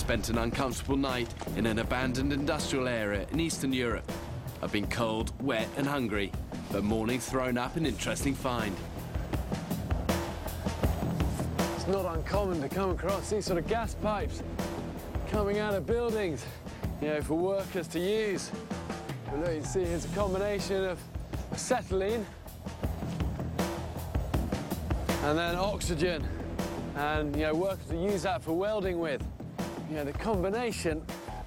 spent an uncomfortable night in an abandoned industrial area in Eastern Europe. I've been cold, wet and hungry, but morning's thrown up an interesting find. It's not uncommon to come across these sort of gas pipes coming out of buildings, you know, for workers to use. But look, you see here's a combination of acetylene and then oxygen. And, you know, workers will use that for welding with. You know, the combination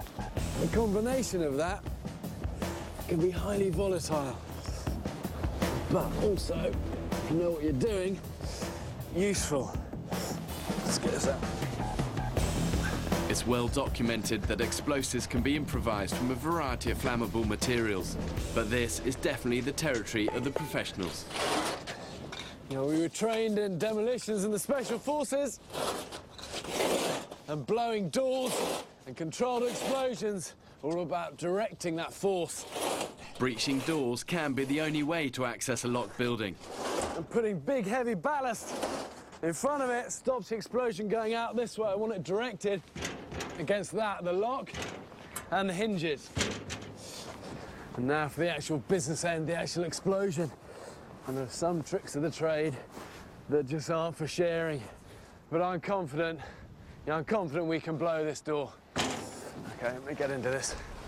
of that can be highly volatile. But also, if you know what you're doing, useful. Let's get this out. It's well documented that explosives can be improvised from a variety of flammable materials, but this is definitely the territory of the professionals. You know, we were trained in demolitions in the Special Forces, and blowing doors and controlled explosions are all about directing that force. Breaching doors can be the only way to access a locked building. And putting big, heavy ballast in front of it stops the explosion going out this way. I want it directed against that, the lock and the hinges. And now for the actual business end, the actual explosion. And there are some tricks of the trade that just aren't for sharing. But I'm confident we can blow this door. Okay, let me get into this.